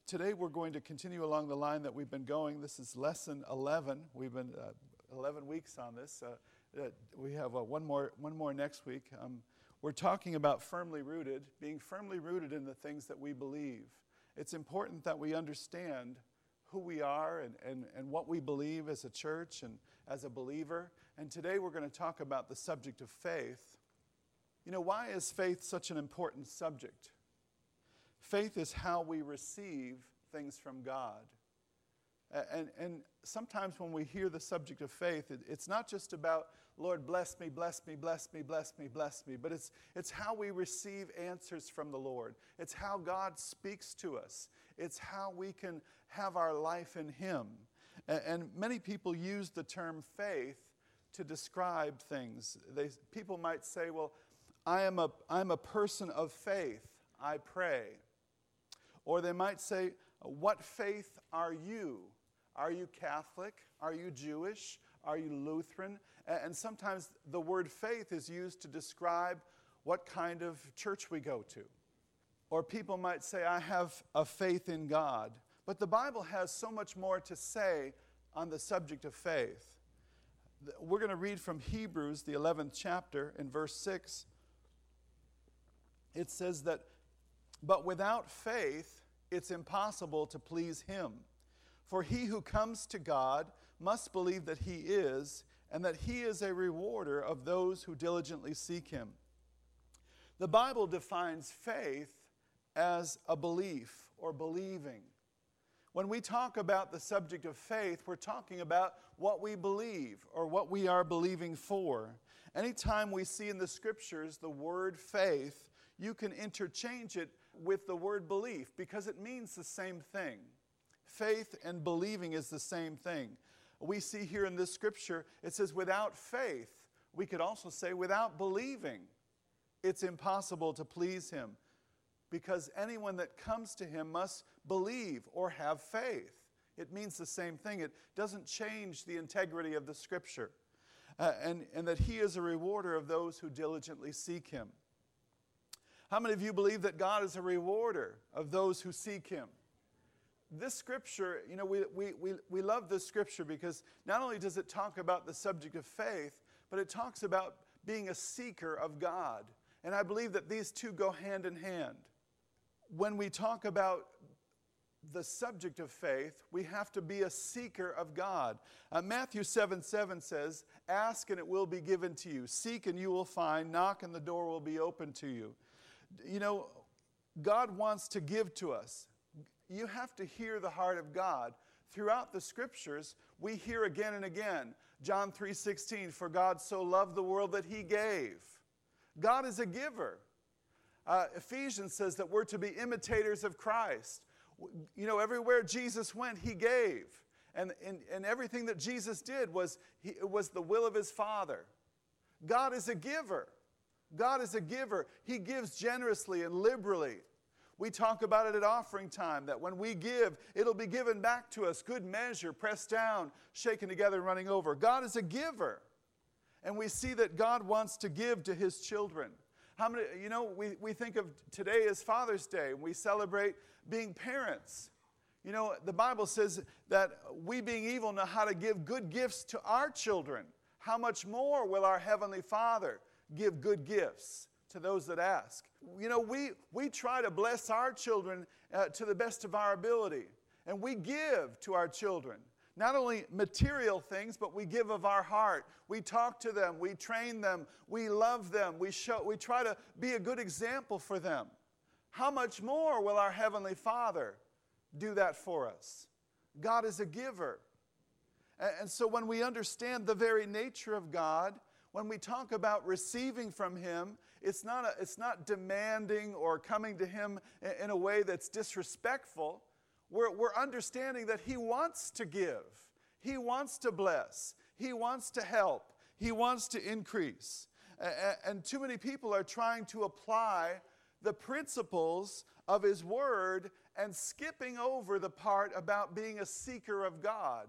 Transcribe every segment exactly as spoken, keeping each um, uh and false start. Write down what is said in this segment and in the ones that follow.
today we're going to continue along the line that we've been going. This is lesson eleven. We've been uh, eleven weeks on this. Uh, uh, we have uh, one more one more next week. Um, we're talking about firmly rooted, being firmly rooted in the things that we believe. It's important that we understand who we are and, and, and what we believe as a church and as a believer. And today we're going to talk about the subject of faith. You know, why is faith such an important subject? Faith is how we receive things from God. And, and sometimes when we hear the subject of faith, it, it's not just about, Lord, bless me, bless me, bless me, bless me, bless me, but it's, it's how we receive answers from the Lord. It's how God speaks to us. It's how we can have our life in Him. And, and many people use the term faith to describe things. They, people might say, well, I am a, I'm a person of faith. I pray. Or they might say, what faith are you? Are you Catholic? Are you Jewish? Are you Lutheran? And sometimes the word faith is used to describe what kind of church we go to. Or people might say, I have a faith in God. But the Bible has so much more to say on the subject of faith. We're going to read from Hebrews, the eleventh chapter, in verse six. It says that, but without faith, it's impossible to please Him. For he who comes to God must believe that He is, and that He is a rewarder of those who diligently seek Him. The Bible defines faith as a belief or believing. When we talk about the subject of faith, we're talking about what we believe or what we are believing for. Anytime we see in the Scriptures the word faith, you can interchange it with the word belief because it means the same thing. Faith and believing is the same thing. We see here in this scripture, it says without faith. We could also say without believing, it's impossible to please Him, because anyone that comes to Him must believe or have faith. It means the same thing. It doesn't change the integrity of the scripture. Uh, and, and that He is a rewarder of those who diligently seek Him. How many of you believe that God is a rewarder of those who seek Him? This scripture, you know, we, we, we, we love this scripture because not only does it talk about the subject of faith, but it talks about being a seeker of God. And I believe that these two go hand in hand. When we talk about the subject of faith, we have to be a seeker of God. Uh, Matthew seven seven says, ask and it will be given to you. Seek and you will find. Knock and the door will be open to you. You know, God wants to give to us. You have to hear the heart of God. Throughout the scriptures, we hear again and again, John three sixteen, for God so loved the world that He gave. God is a giver. Uh, Ephesians says that we're to be imitators of Christ. You know, everywhere Jesus went, He gave. And, and, and everything that Jesus did was, he, it was the will of His Father. God is a giver. God is a giver. He gives generously and liberally. We talk about it at offering time, that when we give, it'll be given back to us. Good measure, pressed down, shaken together, and running over. God is a giver. And we see that God wants to give to His children. How many, you know, we, we think of today as Father's Day, and we celebrate being parents. You know, the Bible says that we being evil know how to give good gifts to our children. How much more will our Heavenly Father give good gifts to those that ask? You know, we, we try to bless our children uh, to the best of our ability. And we give to our children. Not only material things, but we give of our heart. We talk to them. We train them. We love them. We show. We try to be a good example for them. How much more will our Heavenly Father do that for us? God is a giver. And, and so when we understand the very nature of God, when we talk about receiving from Him, it's not, a, it's not demanding or coming to Him in, in a way that's disrespectful. We're, we're understanding that He wants to give. He wants to bless. He wants to help. He wants to increase. And, and too many people are trying to apply the principles of His Word and skipping over the part about being a seeker of God.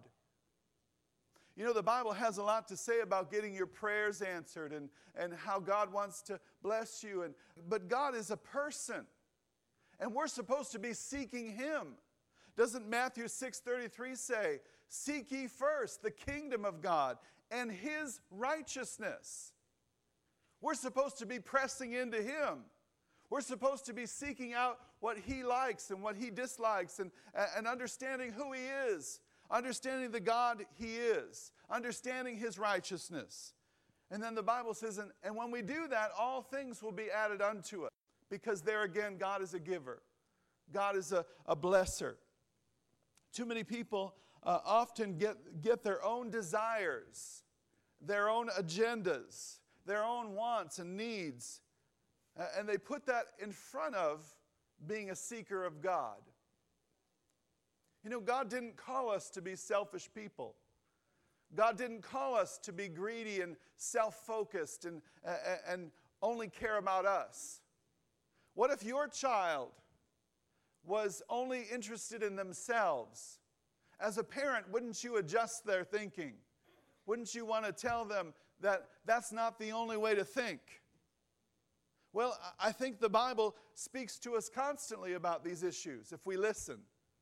You know, the Bible has a lot to say about getting your prayers answered and, and how God wants to bless you. And, but God is a person. And we're supposed to be seeking Him. Doesn't Matthew six thirty-three say, seek ye first the kingdom of God and his righteousness? We're supposed to be pressing into him. We're supposed to be seeking out what he likes and what he dislikes and, and understanding who he is, understanding the God he is, understanding his righteousness. And then the Bible says, and, and when we do that, all things will be added unto us. Because there again, God is a giver. God is a, a blesser. Too many people uh, often get, get their own desires, their own agendas, their own wants and needs, uh, and they put that in front of being a seeker of God. You know, God didn't call us to be selfish people. God didn't call us to be greedy and self-focused and, uh, and only care about us. What if your child was only interested in themselves? As a parent, wouldn't you adjust their thinking? Wouldn't you want to tell them that that's not the only way to think? Well, I think the Bible speaks to us constantly about these issues if we listen.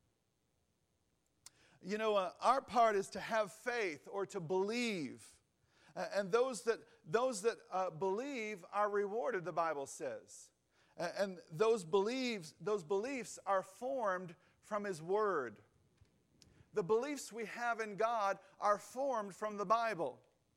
You know, uh, our part is to have faith or to believe. Uh, and those that, those that uh, believe are rewarded, the Bible says. Uh, and those beliefs, those beliefs are formed from his word. The beliefs we have in God are formed from the Bible.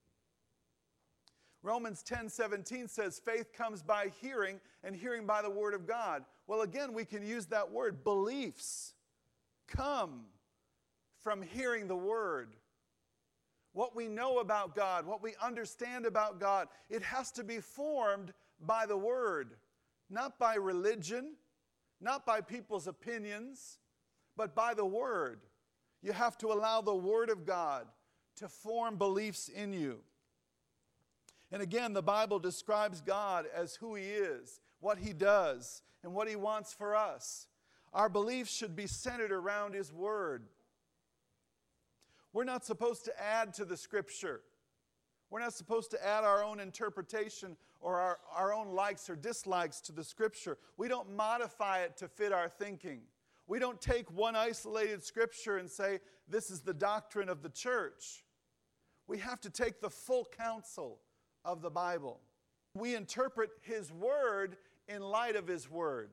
Romans ten seventeen says, faith comes by hearing, and hearing by the word of God. Well, again, we can use that word. Beliefs come from hearing the word. What we know about God, what we understand about God, it has to be formed by the word. Not by religion, not by people's opinions, but by the word. You have to allow the word of God to form beliefs in you. And again, the Bible describes God as who he is, what he does, and what he wants for us. Our beliefs should be centered around his word. We're not supposed to add to the scripture. We're not supposed to add our own interpretation or our, our own likes or dislikes to the scripture. We don't modify it to fit our thinking. We don't take one isolated scripture and say, this is the doctrine of the church. We have to take the full counsel of the Bible. We interpret his word in light of his word.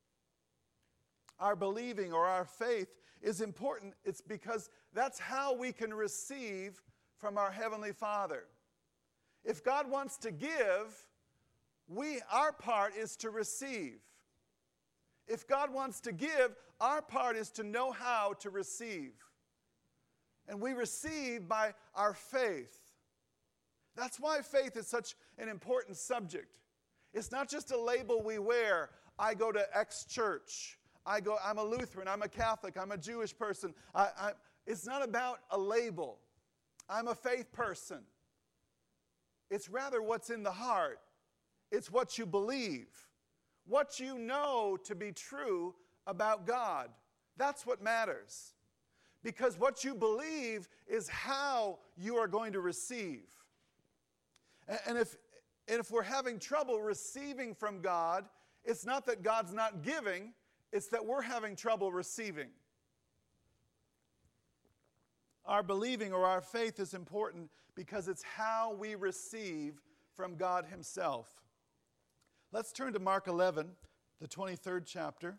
Our believing or our faith is important. It's because that's how we can receive from our Heavenly Father. If God wants to give, we, our part is to receive. If God wants to give, our part is to know how to receive. And we receive by our faith. That's why faith is such an important subject. It's not just a label we wear. I go to X church. I go, I'm a Lutheran. I'm a Catholic. I'm a Jewish person. I, I, it's not about a label. I'm a faith person. It's rather what's in the heart. It's what you believe. What you know to be true about God. That's what matters. Because what you believe is how you are going to receive. And if, and if we're having trouble receiving from God, it's not that God's not giving, it's that we're having trouble receiving. Our believing or our faith is important because it's how we receive from God himself. Let's turn to Mark eleven, the twenty-third chapter.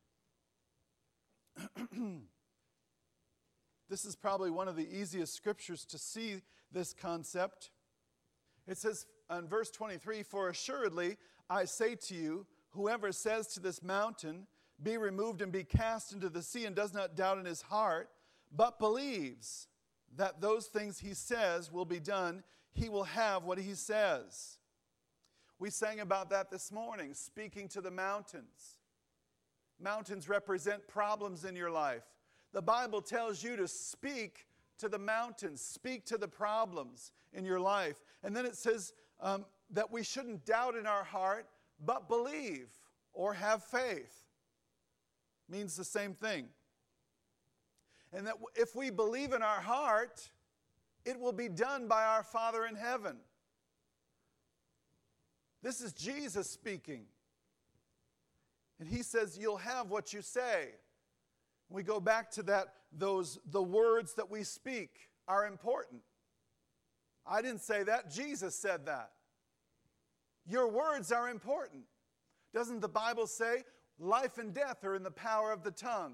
This is probably one of the easiest scriptures to see this concept. It says in verse twenty-three, for assuredly I say to you, whoever says to this mountain, be removed and be cast into the sea, and does not doubt in his heart, but believes that those things he says will be done, he will have what he says. We sang about that this morning, speaking to the mountains. Mountains represent problems in your life. The Bible tells you to speak to the mountains, speak to the problems in your life. And then it says um, that we shouldn't doubt in our heart, but believe or have faith. Means the same thing. And that if we believe in our heart, it will be done by our Father in heaven. This is Jesus speaking. And he says, you'll have what you say. We go back to that, those, the words that we speak are important. I didn't say that, Jesus said that. Your words are important. Doesn't the Bible say life and death are in the power of the tongue?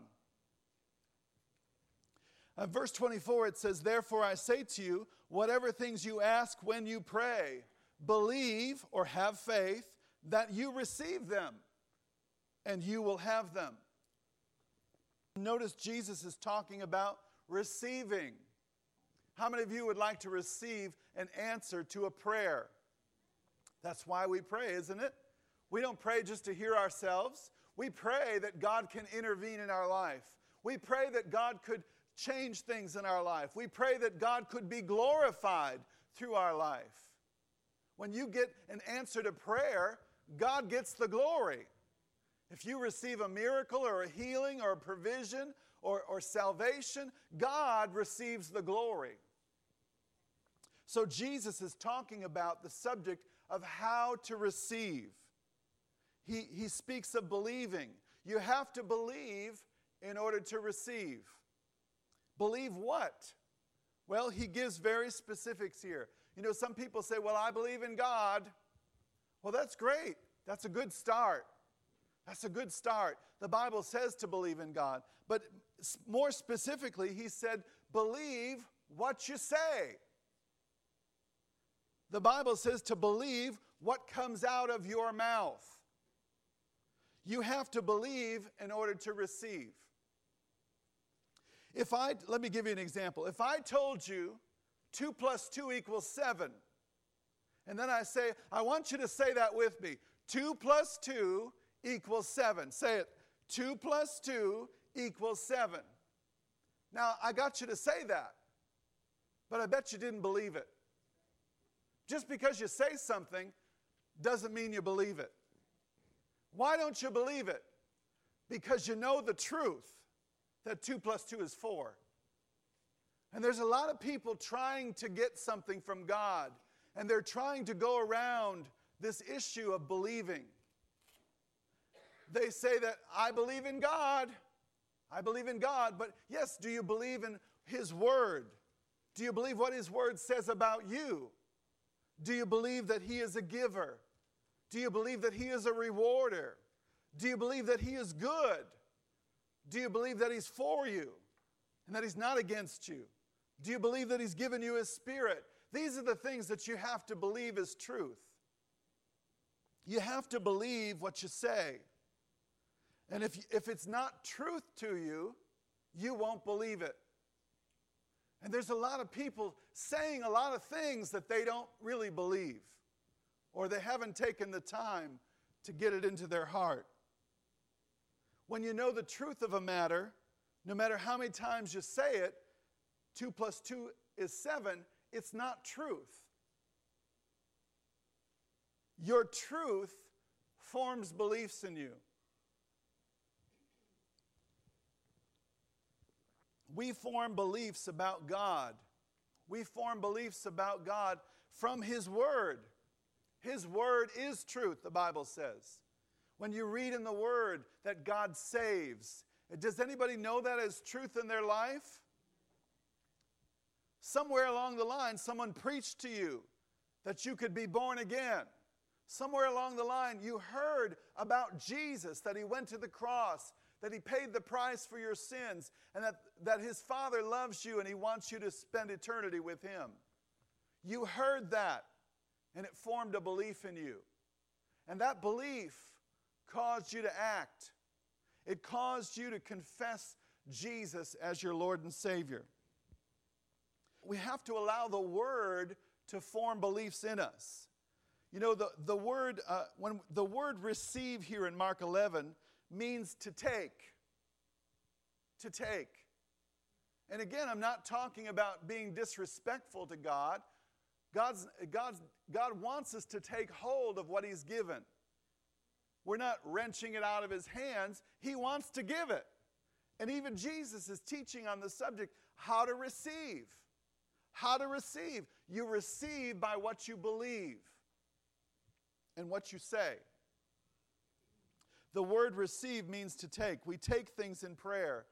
Uh, verse twenty-four, it says, therefore I say to you, whatever things you ask when you pray, believe or have faith that you receive them, and you will have them. Notice Jesus is talking about receiving. How many of you would like to receive an answer to a prayer? That's why we pray, isn't it? We don't pray just to hear ourselves. We pray that God can intervene in our life. We pray that God could change things in our life. We pray that God could be glorified through our life. When you get an answer to prayer, God gets the glory. If you receive a miracle or a healing or a provision or, or salvation, God receives the glory. So Jesus is talking about the subject of how to receive. He, he speaks of believing. You have to believe in order to receive. Believe what? Well, he gives very specifics here. You know, some people say, well, I believe in God. Well, that's great. That's a good start. That's a good start. The Bible says to believe in God. But more specifically, he said, believe what you say. The Bible says to believe what comes out of your mouth. You have to believe in order to receive. If I, let me give you an example. If I told you two plus two equals seven, and then I say, I want you to say that with me. two plus two equals seven. Say it. two plus two equals seven. Now, I got you to say that, but I bet you didn't believe it. Just because you say something doesn't mean you believe it. Why don't you believe it? Because you know the truth that two plus two is four. And there's a lot of people trying to get something from God, and they're trying to go around this issue of believing. They say that I believe in God. I believe in God, but yes, do you believe in His Word? Do you believe what His Word says about you? Do you believe that He is a giver? Do you believe that He is a rewarder? Do you believe that He is good? Do you believe that He's for you and that He's not against you? Do you believe that He's given you His Spirit? These are the things that you have to believe is truth. You have to believe what you say. And if, if it's not truth to you, you won't believe it. And there's a lot of people saying a lot of things that they don't really believe, or they haven't taken the time to get it into their heart. When you know the truth of a matter, no matter how many times you say it, two plus two is seven, it's not truth. Your truth forms beliefs in you. We form beliefs about God. We form beliefs about God from His Word. His Word is truth, the Bible says. When you read in the Word that God saves, does anybody know that as truth in their life? Somewhere along the line, someone preached to you that you could be born again. Somewhere along the line, you heard about Jesus, that He went to the cross, that He paid the price for your sins, and that, that His Father loves you and He wants you to spend eternity with Him. You heard that, and it formed a belief in you. And that belief caused you to act. It caused you to confess Jesus as your Lord and Savior. We have to allow the Word to form beliefs in us. You know, the, the word, uh, when the word receive here in Mark eleven means to take. To take. And again, I'm not talking about being disrespectful to God. God's, God's, God wants us to take hold of what He's given. We're not wrenching it out of His hands. He wants to give it. And even Jesus is teaching on the subject, how to receive. How to receive. You receive by what you believe and what you say. The word receive means to take. We take things in prayer.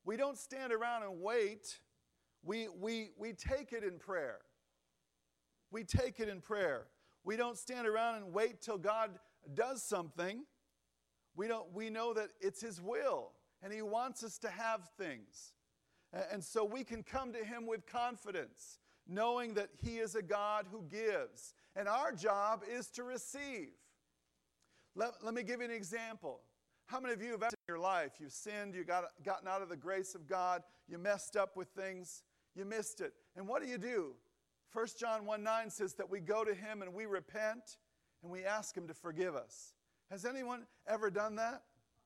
We don't stand around and wait. We, we, we take it in prayer. We take it in prayer. We don't stand around and wait till God does something. We don't. We know that it's His will, and He wants us to have things. And so we can come to Him with confidence, knowing that He is a God who gives. And our job is to receive. Let, let me give you an example. How many of you have in your life, you've sinned, you got gotten out of the grace of God, you messed up with things, you missed it. And what do you do? First John one nine says that we go to Him and we repent and we ask Him to forgive us. Has anyone ever done that?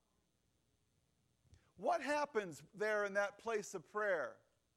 What happens there in that place of prayer?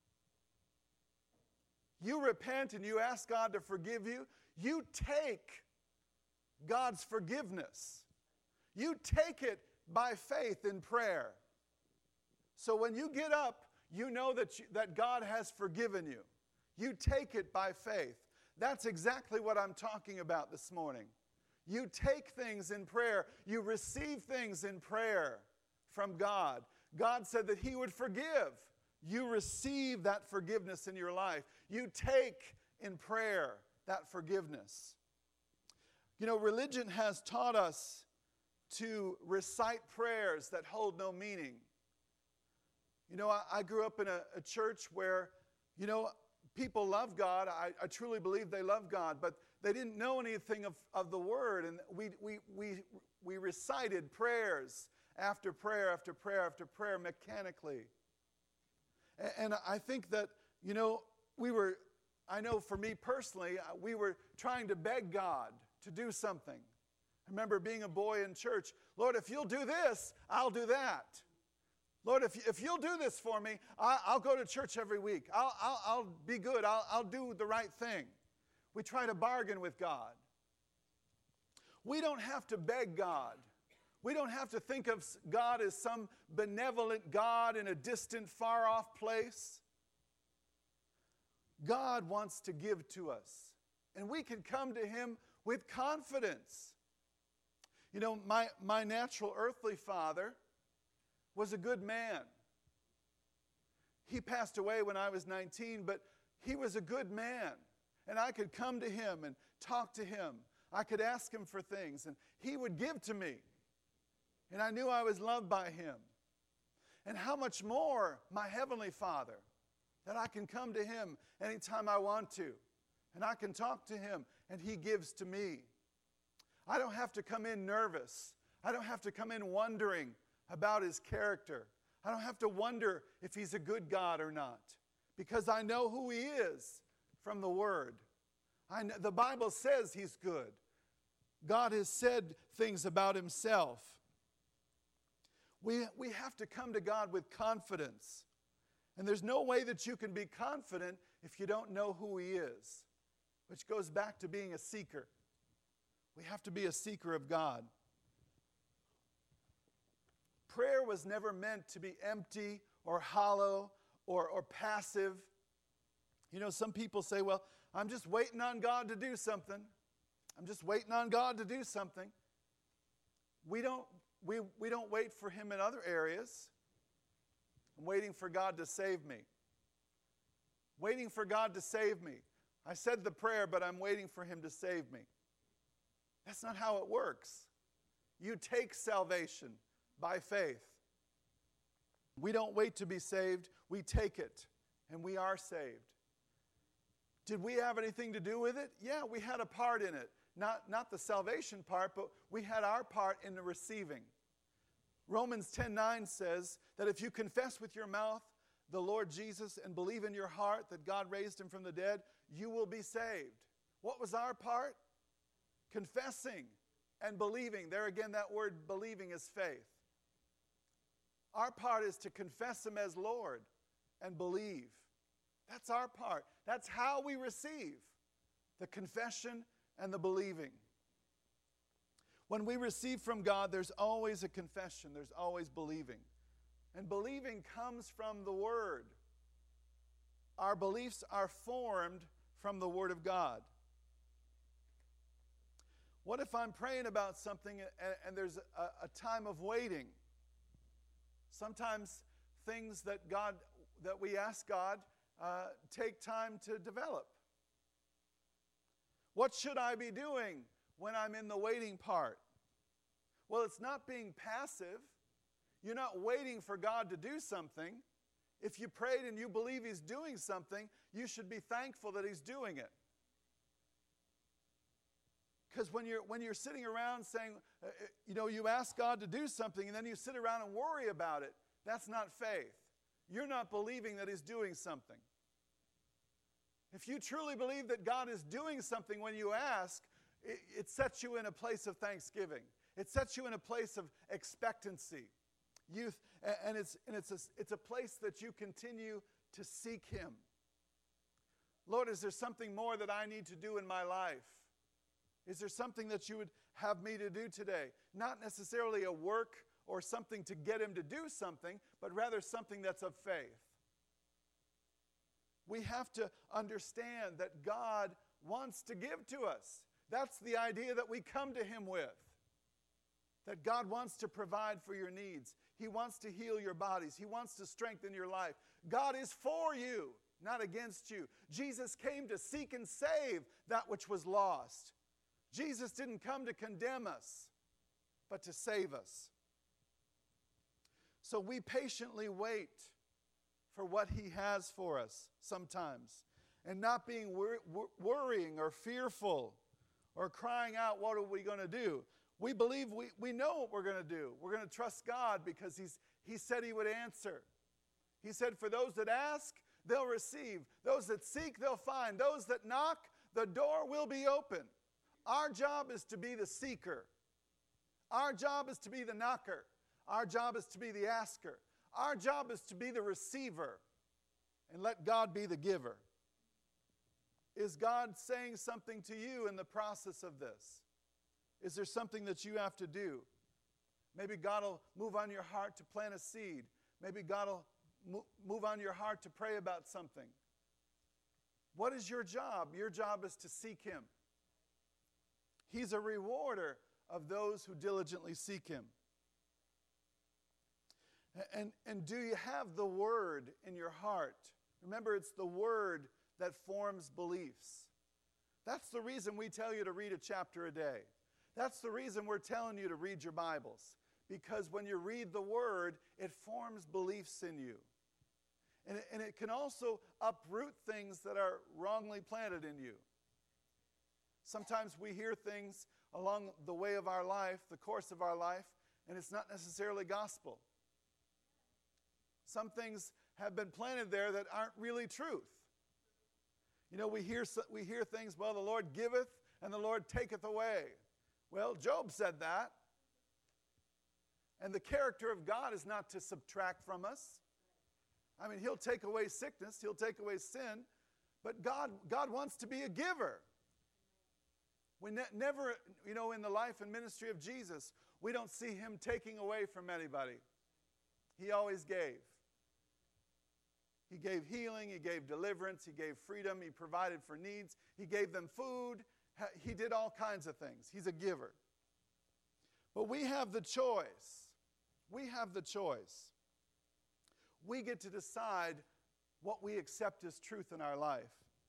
You repent and you ask God to forgive you. You take God's forgiveness. You take it by faith in prayer. So when you get up, you know that, you, that God has forgiven you. You take it by faith. That's exactly what I'm talking about this morning. You take things in prayer. You receive things in prayer from God. God said that He would forgive. You receive that forgiveness in your life. You take in prayer that forgiveness. You know, religion has taught us to recite prayers that hold no meaning. You know, I, I grew up in a, a church where, you know, people love God. I, I truly believe they love God, but they didn't know anything of, of the Word. And we, we, we, we recited prayers after prayer after prayer after prayer mechanically. And, and I think that, you know, we were, I know for me personally, we were trying to beg God to do something. I remember being a boy in church. Lord, if you'll do this, I'll do that. Lord, if, you, if you'll do this for me, I'll, I'll go to church every week. I'll, I'll, I'll be good. I'll, I'll do the right thing. We try to bargain with God. We don't have to beg God. We don't have to think of God as some benevolent God in a distant, far-off place. God wants to give to us. And we can come to Him with confidence. You know, my, my natural earthly father was a good man. He passed away when I was nineteen, but he was a good man. And I could come to him and talk to him. I could ask him for things, and he would give to me. And I knew I was loved by him. And how much more my Heavenly Father, that I can come to Him anytime I want to. And I can talk to Him, and He gives to me. I don't have to come in nervous. I don't have to come in wondering about His character. I don't have to wonder if He's a good God or not, because I know who He is from the Word. I know, the Bible says He's good. God has said things about Himself. We, we have to come to God with confidence. And there's no way that you can be confident if you don't know who He is, which goes back to being a seeker. We have to be a seeker of God. Prayer was never meant to be empty or hollow or, or passive. You know, some people say, well, I'm just waiting on God to do something. I'm just waiting on God to do something. We don't, we, we don't wait for Him in other areas. I'm waiting for God to save me. Waiting for God to save me. I said the prayer, but I'm waiting for Him to save me. That's not how it works. You take salvation by faith. We don't wait to be saved. We take it, and we are saved. Did we have anything to do with it? Yeah, we had a part in it. Not, not the salvation part, but we had our part in the receiving. Romans ten nine says that if you confess with your mouth the Lord Jesus and believe in your heart that God raised Him from the dead, you will be saved. What was our part? Confessing and believing. There again, that word believing is faith. Our part is to confess Him as Lord and believe. That's our part. That's how we receive the confession and the believing. When we receive from God, there's always a confession. There's always believing. And believing comes from the Word. Our beliefs are formed from the Word of God. What if I'm praying about something and, and there's a, a time of waiting? Sometimes things that God, that we ask God, uh, take time to develop. What should I be doing when I'm in the waiting part? Well, it's not being passive. You're not waiting for God to do something. If you prayed and you believe He's doing something, you should be thankful that He's doing it. Because when you're, when you're sitting around saying, uh, you know, you ask God to do something and then you sit around and worry about it, that's not faith. You're not believing that He's doing something. If you truly believe that God is doing something when you ask, it, it sets you in a place of thanksgiving. It sets you in a place of expectancy. Youth, and it's, and it's, a, it's a place that you continue to seek Him. Lord, is there something more that I need to do in my life? Is there something that you would have me to do today? Not necessarily a work or something to get Him to do something, but rather something that's of faith. We have to understand that God wants to give to us. That's the idea that we come to Him with. That God wants to provide for your needs. He wants to heal your bodies. He wants to strengthen your life. God is for you, not against you. Jesus came to seek and save that which was lost. Jesus didn't come to condemn us, but to save us. So we patiently wait for what He has for us sometimes, and not being wor- wor- worrying or fearful or crying out, what are we going to do? We believe we, we know what we're going to do. We're going to trust God because he's, He said He would answer. He said, for those that ask, they'll receive. Those that seek, they'll find. Those that knock, the door will be open. Our job is to be the seeker. Our job is to be the knocker. Our job is to be the asker. Our job is to be the receiver and let God be the giver. Is God saying something to you in the process of this? Is there something that you have to do? Maybe God will move on your heart to plant a seed. Maybe God will move on your heart to pray about something. What is your job? Your job is to seek Him. He's a rewarder of those who diligently seek Him. And, and do you have the Word in your heart? Remember, it's the Word that forms beliefs. That's the reason we tell you to read a chapter a day. That's the reason we're telling you to read your Bibles. Because when you read the Word, it forms beliefs in you. And it, and it can also uproot things that are wrongly planted in you. Sometimes we hear things along the way of our life, the course of our life, and it's not necessarily gospel. Some things have been planted there that aren't really truth. You know, we hear, we hear things, well, the Lord giveth and the Lord taketh away. Well, Job said that. And the character of God is not to subtract from us. I mean, He'll take away sickness, He'll take away sin, but God, God wants to be a giver. We ne- never, you know, in the life and ministry of Jesus, we don't see Him taking away from anybody. He always gave. He gave healing, He gave deliverance, He gave freedom, He provided for needs, He gave them food, He did all kinds of things. He's a giver. But we have the choice. We have the choice. We get to decide what we accept as truth in our life.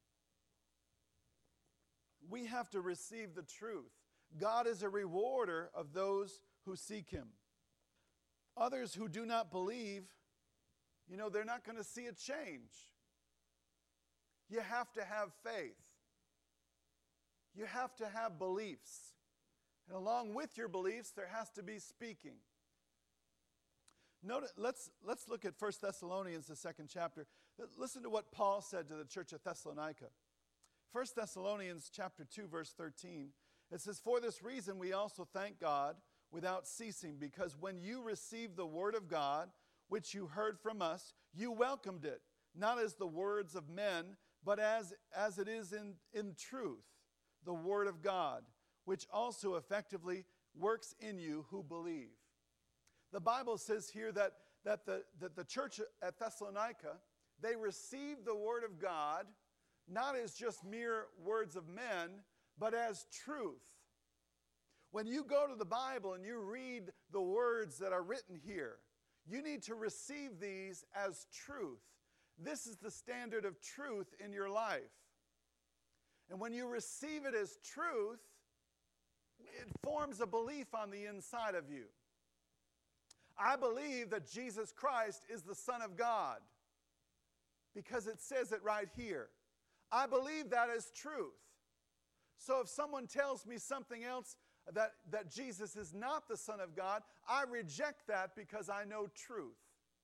We have to receive the truth. God is a rewarder of those who seek Him. Others who do not believe, you know, they're not going to see a change. You have to have faith. You have to have beliefs. And along with your beliefs, there has to be speaking. Notice, let's, let's look at First Thessalonians, the second chapter. Listen to what Paul said to the church of Thessalonica. First Thessalonians chapter two, verse thirteen. It says, for this reason we also thank God without ceasing, because when you received the word of God, which you heard from us, you welcomed it, not as the words of men, but as, as it is in, in truth, the word of God, which also effectively works in you who believe. The Bible says here that, that, the, that the church at Thessalonica, they received the word of God, not as just mere words of men, but as truth. When you go to the Bible and you read the words that are written here, You need to receive these as truth. This is the standard of truth in your life. And when you receive it as truth, it forms a belief on the inside of you. I believe that Jesus Christ is the Son of God because it says it right here. I believe that as truth. So if someone tells me something else, that, that Jesus is not the Son of God, I reject that because I know truth.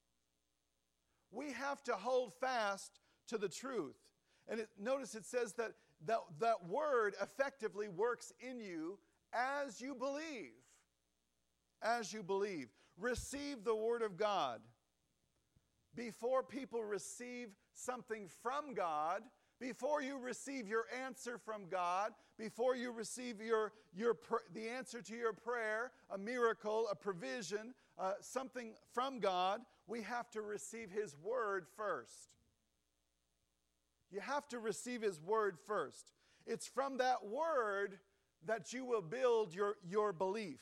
We have to hold fast to the truth. And it, notice it says that, that that word effectively works in you as you believe. As you believe. Receive the Word of God. Before people receive something from God, before you receive your answer from God, before you receive your, your the answer to your prayer, a miracle, a provision, uh, something from God, we have to receive His Word first. You have to receive His Word first. It's from that Word that you will build your, your belief.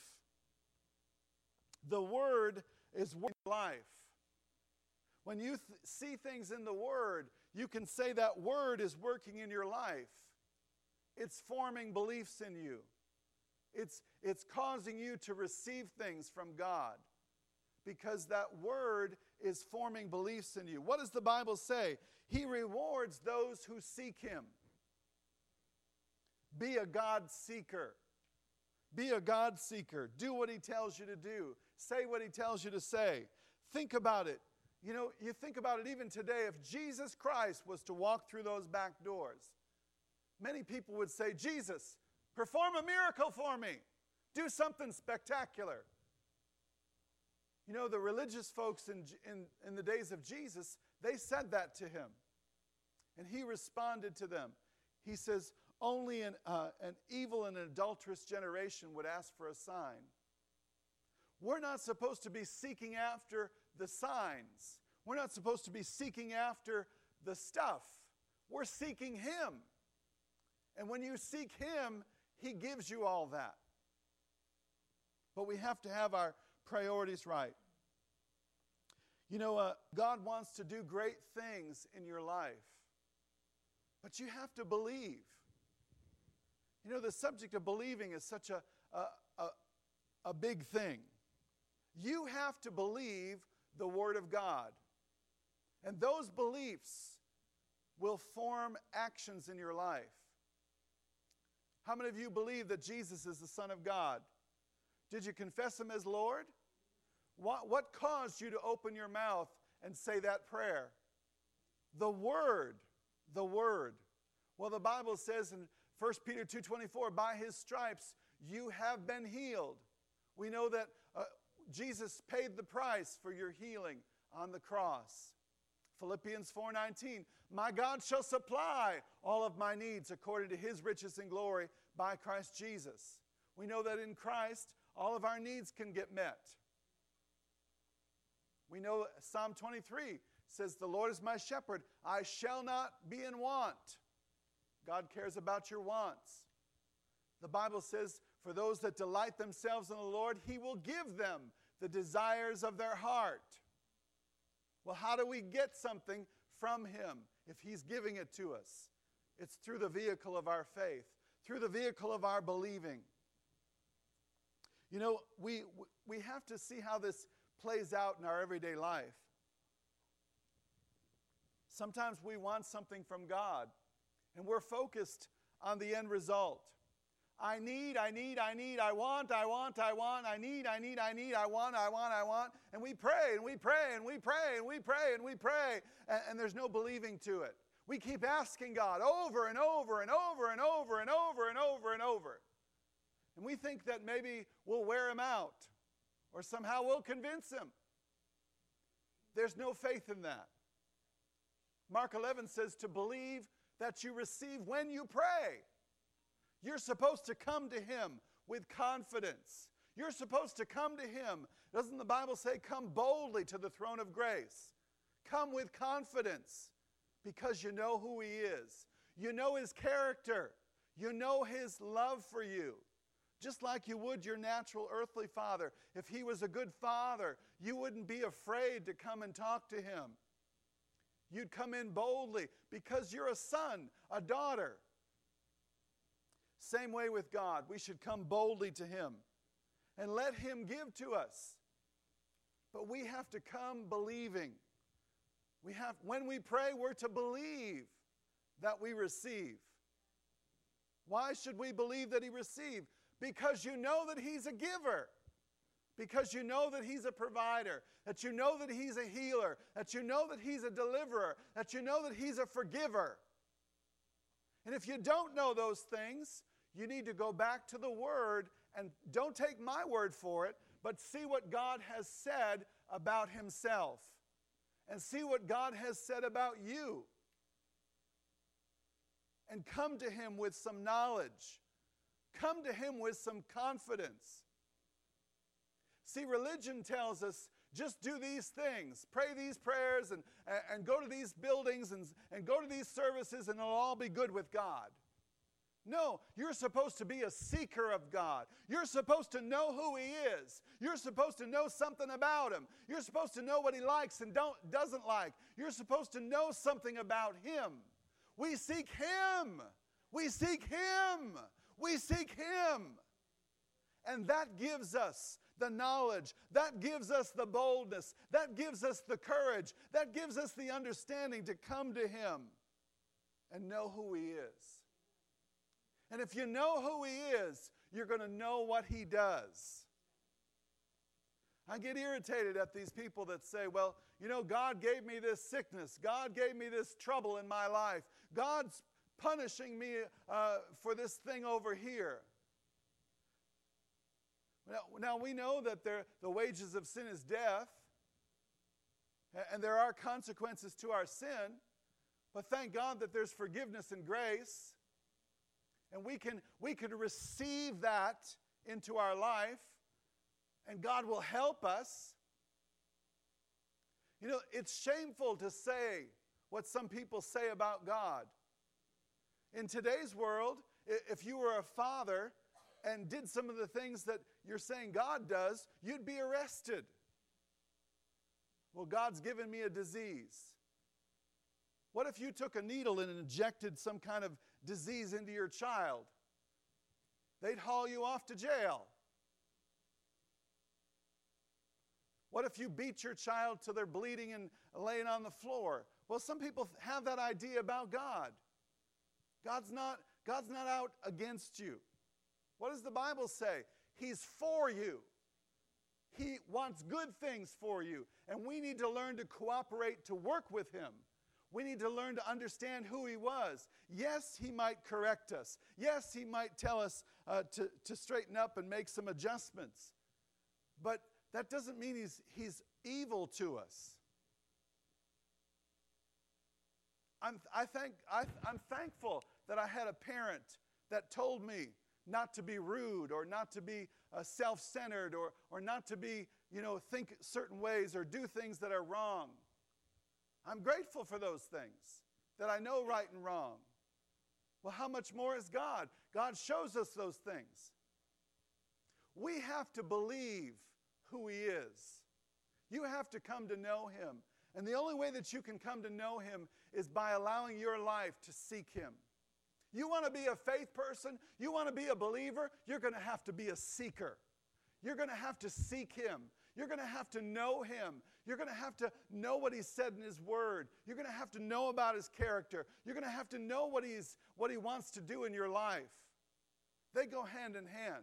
The Word is life. When you th- see things in the Word, you can say that Word is working in your life. It's forming beliefs in you. It's, it's causing you to receive things from God because that Word is forming beliefs in you. What does the Bible say? He rewards those who seek Him. Be a God seeker. Be a God seeker. Do what He tells you to do. Say what He tells you to say. Think about it. You know, you think about it even today, if Jesus Christ was to walk through those back doors, many people would say, Jesus, perform a miracle for me. Do something spectacular. You know, the religious folks in, in, in the days of Jesus, they said that to Him. And He responded to them. He says, only an, uh, an evil and an adulterous generation would ask for a sign. We're not supposed to be seeking after the signs. We're not supposed to be seeking after the stuff. We're seeking Him. And when you seek Him, He gives you all that. But we have to have our priorities right. You know, uh, God wants to do great things in your life. But you have to believe. You know, the subject of believing is such a, a, a, a big thing. You have to believe the Word of God. And those beliefs will form actions in your life. How many of you believe that Jesus is the Son of God? Did you confess Him as Lord? What, what caused you to open your mouth and say that prayer? The Word. The Word. Well, the Bible says in First Peter two twenty-four, by His stripes you have been healed. We know that uh, Jesus paid the price for your healing on the cross. Philippians four nineteen, my God shall supply all of my needs according to His riches and glory by Christ Jesus. We know that in Christ, all of our needs can get met. We know Psalm twenty-three says, the Lord is my shepherd, I shall not be in want. God cares about your wants. The Bible says, for those that delight themselves in the Lord, He will give them the desires of their heart. Well, how do we get something from Him if He's giving it to us? It's through the vehicle of our faith, through the vehicle of our believing. You know, we, we have to see how this plays out in our everyday life. Sometimes we want something from God, and we're focused on the end result. I need, I need, I need, I want, I want, I want, I need, I need, I need, I want, I want, I want. And we pray and we pray and we pray and we pray and we pray, and, and there's no believing to it. We keep asking God over and over and over and over and over and over and over. And we think that maybe we'll wear Him out or somehow we'll convince Him. There's no faith in that. Mark eleven says to believe that you receive when you pray. You're supposed to come to Him with confidence. You're supposed to come to Him. Doesn't the Bible say, come boldly to the throne of grace? Come with confidence because you know who He is. You know His character. You know His love for you. just like you would your natural earthly father. If he was a good father, you wouldn't be afraid to come and talk to him. You'd come in boldly because you're a son, a daughter. Same way with God. We should come boldly to him and let him give to us. But we have to come believing. We have, when we pray, we're to believe that we receive. Why should we believe that he received? Because you know that he's a giver. Because you know that he's a provider. That you know that he's a healer. That you know that he's a deliverer. That you know that he's a forgiver. And if you don't know those things, you need to go back to the Word and don't take my word for it, but see what God has said about himself. And see what God has said about you. And come to him with some knowledge. Come to him with some confidence. See, religion tells us, just do these things. Pray these prayers and, and go to these buildings and, and go to these services and it'll all be good with God. No, you're supposed to be a seeker of God. You're supposed to know who he is. You're supposed to know something about him. You're supposed to know what he likes and don't, doesn't like. You're supposed to know something about him. We seek him. We seek him. We seek him. And that gives us the knowledge. That gives us the boldness. That gives us the courage. That gives us the understanding to come to him and know who he is. And if you know who he is, you're going to know what he does. I get irritated at these people that say, well, you know, God gave me this sickness. God gave me this trouble in my life. God's punishing me uh, for this thing over here. Now, now we know that there, the wages of sin is death. And there are consequences to our sin. But thank God that there's forgiveness and grace. And we can, we can receive that into our life, and God will help us. You know, it's shameful to say what some people say about God. In today's world, if you were a father and did some of the things that you're saying God does, you'd be arrested. Well, God's given me a disease. What if you took a needle and injected some kind of disease into your child? They'd haul you off to jail. What if you beat your child till they're bleeding and laying on the floor? Well, some people have that idea about God. God's not, God's not out against you. What does the Bible say? He's for you. He wants good things for you. And we need to learn to cooperate to work with him. We need to learn to understand who he was. Yes, he might correct us. Yes, he might tell us uh, to, to straighten up and make some adjustments. But that doesn't mean he's, he's evil to us. I'm, I thank, I, I'm thankful that I had a parent that told me not to be rude or not to be uh, self-centered or, or not to be, you know, think certain ways or do things that are wrong. I'm grateful for those things, that I know right and wrong. Well, how much more is God? God shows us those things. We have to believe who he is. You have to come to know him. And the only way that you can come to know him is by allowing your life to seek him. You want to be a faith person? You want to be a believer? You're going to have to be a seeker. You're going to have to seek him. You're going to have to know him. You're going to have to know what he said in his word. You're going to have to know about his character. You're going to have to know what he's what he wants to do in your life. They go hand in hand.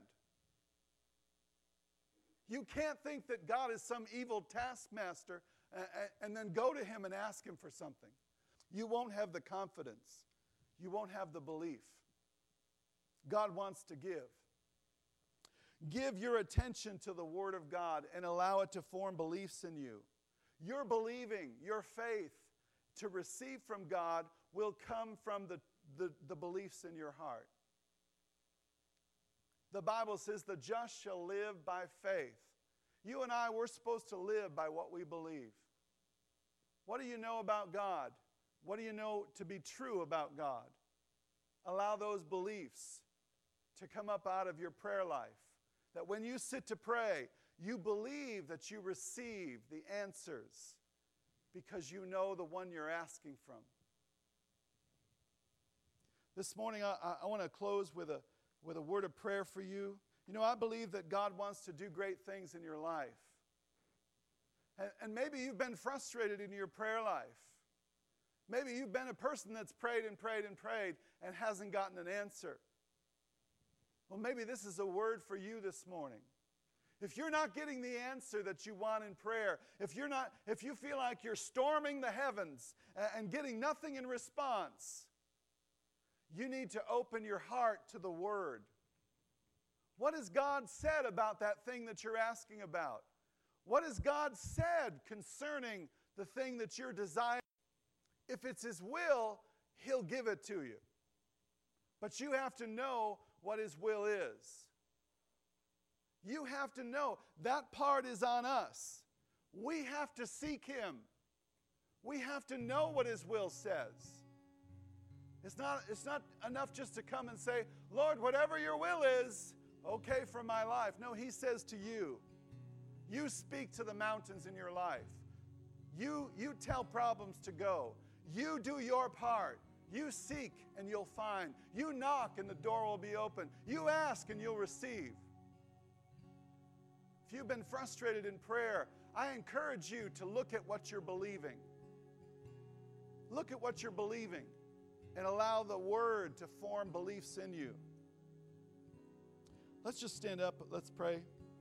You can't think that God is some evil taskmaster and, and then go to him and ask him for something. You won't have the confidence. You won't have the belief. God wants to give. Give your attention to the Word of God and allow it to form beliefs in you. Your believing, your faith to receive from God will come from the, the, the beliefs in your heart. The Bible says the just shall live by faith. You and I, we're supposed to live by what we believe. What do you know about God? What do you know to be true about God? Allow those beliefs to come up out of your prayer life. That when you sit to pray, you believe that you receive the answers because you know the one you're asking from. This morning, I, I want to close with a, with a word of prayer for you. You know, I believe that God wants to do great things in your life. And, and maybe you've been frustrated in your prayer life. Maybe you've been a person that's prayed and prayed and prayed and hasn't gotten an answer. Well, maybe this is a word for you this morning. If you're not getting the answer that you want in prayer, if you're not, if you feel like you're storming the heavens and, and getting nothing in response, you need to open your heart to the Word. What has God said about that thing that you're asking about? What has God said concerning the thing that you're desiring? If it's His will, He'll give it to you. But you have to know what His will is. You have to know. That part is on us. We have to seek Him. We have to know what His will says. It's not, it's not enough just to come and say, Lord, whatever your will is, okay for my life. No, He says to you, you speak to the mountains in your life. You, you tell problems to go. You do your part. You seek and you'll find. You knock and the door will be open. You ask and you'll receive. If you've been frustrated in prayer, I encourage you to look at what you're believing. Look at what you're believing and allow the Word to form beliefs in you. Let's just stand up. Let's pray.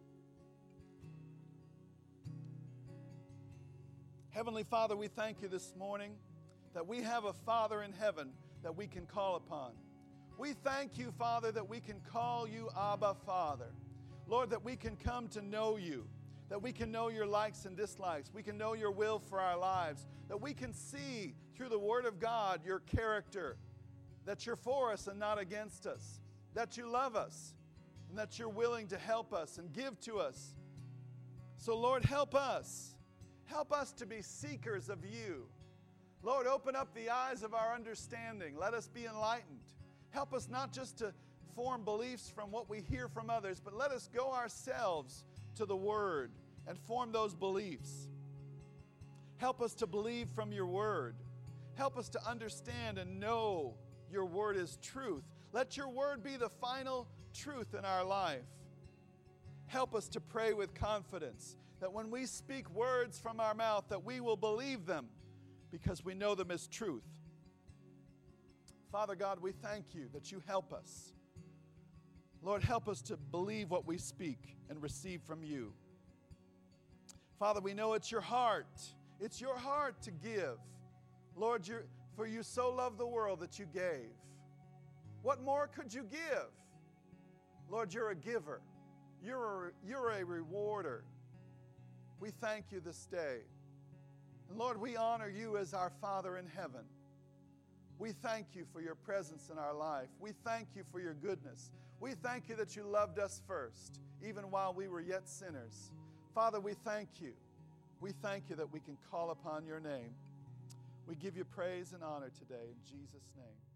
Heavenly Father, we thank you this morning that we have a Father in heaven that we can call upon. We thank you, Father, that we can call you Abba, Father. Lord, that we can come to know you, that we can know your likes and dislikes. We can know your will for our lives, that we can see through the Word of God your character, that you're for us and not against us, that you love us, and that you're willing to help us and give to us. So, Lord, help us. Help us to be seekers of you. Lord, open up the eyes of our understanding. Let us be enlightened. Help us not just to form beliefs from what we hear from others, but let us go ourselves to the Word and form those beliefs. Help us to believe from your Word. Help us to understand and know your Word is truth. Let your Word be the final truth in our life. Help us to pray with confidence, that when we speak words from our mouth, that we will believe them because we know them as truth. Father God, we thank you that you help us. Lord, help us to believe what we speak and receive from you. Father, we know it's your heart. It's your heart to give. Lord, you're, for you so loved the world that you gave. What more could you give? Lord, you're a giver. You're a, you're a rewarder. We thank you this day. And Lord, we honor you as our Father in heaven. We thank you for your presence in our life. We thank you for your goodness. We thank you that you loved us first, even while we were yet sinners. Father, we thank you. We thank you that we can call upon your name. We give you praise and honor today in Jesus' name.